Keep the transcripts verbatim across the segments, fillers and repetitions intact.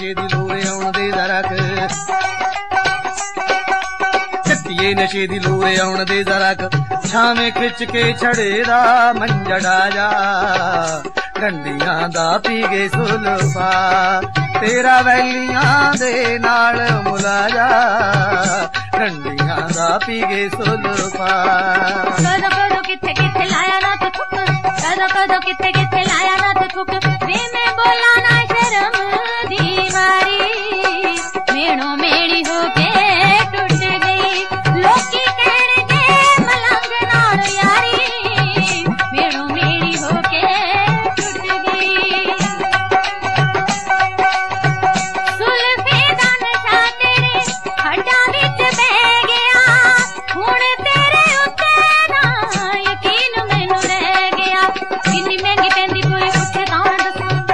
ਨਸ਼ੇ ਦੀ ਲੋਰੇ ਆਉਣ ਦੇ ਜ਼ਰਾ ਕ ਚੱਟੀਏ ਨਸ਼ੇ ਦੀ ਲੋਰੇ ਆਉਣ ਦੇ ਜ਼ਰਾ ਕ ਛਾਵੇਂ ਖਿੱਚ ਕੇ ਛੜੇ ਦਾ ਮੰਜੜਾ ਜਾ ਡੰਡੀਆਂ ਦਾ ਪੀ ਗਏ ਸੁਲਫਾ ਤੇਰਾ ਵੈਲੀਆਂ ਦੇ ਨਾਲ ਮੁਲਾਜਾ ਡੰਡੀਆਂ ਦਾ ਪੀ ਗਏ ਸੁਲਫਾ ਕਦੋਂ ਕਦੋਂ ਕਿੱਥੇ ਕਿੱਥੇ ਲਾਇਆ ਨਾ ਤੂੰ ਥੁੱਕ ਕਦੋਂ ਕਦੋਂ ਕਿੱਥੇ ਕਿੱਥੇ ਲਾਇਆ ਨਾ ਤੂੰ ਥੁੱਕ ਵੇ ਮੈਂ ਬੋਲਾਂ ਨਾ ਸ਼ਰਮ ਦੀ ਮਾਰੀ ਮੇਣੋ ਮੇੜੀ ਹੋ ਕੇ ਟੁੱਟ ਗਈ ਲੋਕੀ ਕਹਿਣਗੇ ਮਲੰਗ ਨਾਲ ਯਾਰੀ ਮੇਣੋ ਮੇੜੀ ਹੋ ਕੇ ਟੁੱਟ ਗਈ ਸੁਲਫੇ ਦਾ ਨਸ਼ਾ ਤੇਰੇ ਹੱਡਾਂ ਵਿੱਚ ਬਹਿ ਗਿਆ ਹੁਣ ਤੇਰੇ ਉੱਤੇ ਨਾ ਯਕੀਨ ਮੈਨੂੰ ਰਹਿ ਗਿਆ ਕਿੰਨੀ ਮਹਿੰਗੀ ਪੈਂਦੀ ਕੋਈ ਪੁੱਛੇ ਤਾਂ ਮੈਂ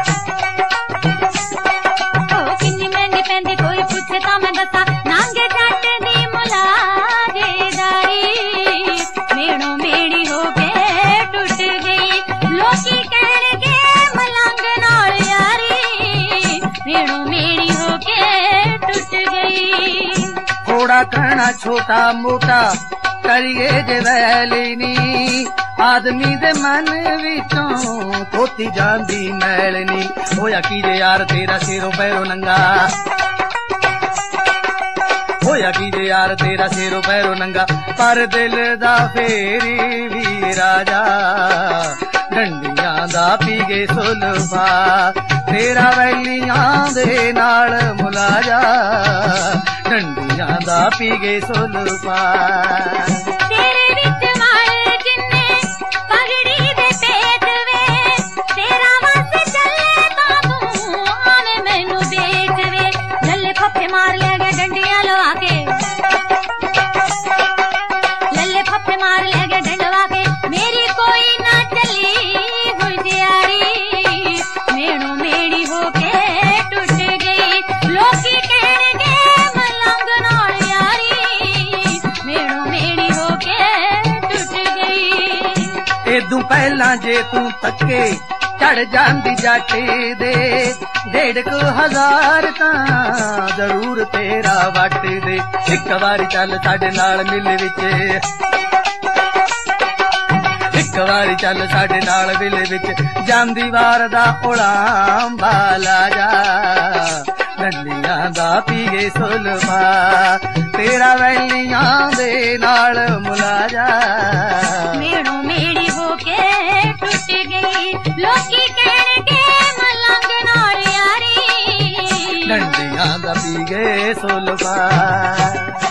ਦੱਸਾਂ ਉਹ ਕਿੰਨੀ ਮਹਿੰਗੀ ਪੈਂਦੀ ਕੋਈ ਪੁੱਛੇ ਤਾਂ ਮੈਂ ਦੱਸਾਂ ਨਾਂਗੇ ਜੱਟ ਦੀ ਮੁਲਾਜੇਦਾਰੀ ਮੇਣੋ ਮੇੜੀ ਹੋ ਕੇ ਟੁੱਟ ਗਈ ਲੋਕੀ ਕਹਿਣਗੇ ਮਲੰਗ ਨਾਲ ਯਾਰੀ ਮੇਣੋ ਮੇੜੀ ਹੋ ਕੇ ਟੁੱਟ ਗਈ ਥੋੜਾ ਕਹਿਣਾ ਛੋਟਾ ਮੋਟਾ ਕਰੀਏ ਜੇ ਵੈਲੀ ਨੀ ਆਦਮੀ ਦੇ ਮਨ ਵਿੱਚੋਂ ਧੋਤੀ ਜਾਂਦੀ ਮੈਲ ਨੀ ਹੋਇਆ ਕੀ ਜੇ ਯਾਰ ਤੇਰਾ ਸਿਰੋਂ ਪੈਰੋਂ ਨੰਗਾ ਹੋਇਆ ਕੀ ਜੇ ਯਾਰ ਤੇਰਾ ਸਿਰੋਂ ਪੈਰੋਂ ਨੰਗਾ ਪਰ ਦਿਲ ਦਾ ਫੇਰੀ ਵੀ ਰਾਜਾ ਡੰਡੀਆਂ ਦਾ ਪੀ ਗਏ ਸੁਲਫਾ ਤੇਰਾ ਵੈਲੀਆਂ ਦੇ ਨਾਲ ਮੁਲਾਜਾ ਡੰਡੀਆਂ ਦਾ ਪੀ ਗਏ ਸੁਲਫਾ ਤੇਰੇ ਵਿੱਚ ਮਾਰ ਜਿੰਨੇ ਪਗੜੀ ਦੇ ਪੇਟ ਵੇ ਤੇਰਾ ਵਸ ਚੱਲੇ ਤਾਂ ਤੂੰ ਆਵੇਂ ਮੈਨੂੰ ਵੇਚ ਵੇ ਲੱਲੇ ਫੱਫੇ ਮਾਰ ਲੈ ਗਏ ਡੰਡੀਆਂ ਲਵਾ ਕੇ ਲੱਲੇ ਫੱਫੇ ਮਾਰ ਲੈ ਗਏ ਡੰਡਵਾ ਕੇ ਮੇਰੀ ਕੋਈ ਨਾ ਚੱਲੀ ਹੁਸ਼ਿਆਰੀ ਮੇਣੋ ਮੇੜੀ ਹੋ ਕੇ ਟੁੱਟ ਗਈ ਲੋਕੀ ਕਹਿਣਗੇ ਮਲੰਗ ਨਾਲ ਯਾਰੀ ਮੇਣੋ ਮੇੜੀ ਹੋ ਕੇ ਟੁੱਟ ਗਈ ਏਦੂ ਪਹਿਲਾਂ ਜੇ ਤੂੰ ਤੱਕੇ ਚੜ ਜਾਂਦੀ ਜੱਟ ਦੇ ਡੇਢ ਕੁ ਹਜ਼ਾਰ ਤਾਂ ਜ਼ਰੂਰ ਤੇਰਾ ਵੱਟ ਦੇ ਇੱਕ ਵਾਰੀ ਚੱਲ ਸਾਡੇ ਨਾਲ ਮਿਲ ਵਿੱਚ ਇੱਕ ਵਾਰੀ ਚੱਲ ਸਾਡੇ ਨਾਲ ਮਿਲ ਵਿੱਚ ਜਾਂਦੀ ਵਾਰ ਦਾ ਉਲਾਮ ਬਾਲਾ ਜਾ ਡੰਡੀਆਂ ਦਾ ਪੀ ਗਏ ਸੁਲਫਾ ਤੇਰਾ ਵੈਲੀਆਂ ਦੇ ਨਾਲ ਮੁਲਾਜਾ ਮੇਣੋ ਮੇੜੀ ਹੋ ਕੇ ਟੁੱਟ ਗਈ ਲੋਕੀ ਕਹਿਣਗੇ ਮਲੰਗ ਨਾਲ ਯਾਰੀ ਡੰਡੀਆਂ ਦਾ ਪੀ ਗਏ ਸੁਲਫਾ